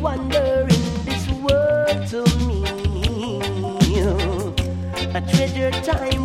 wonder in this world to me. A treasure time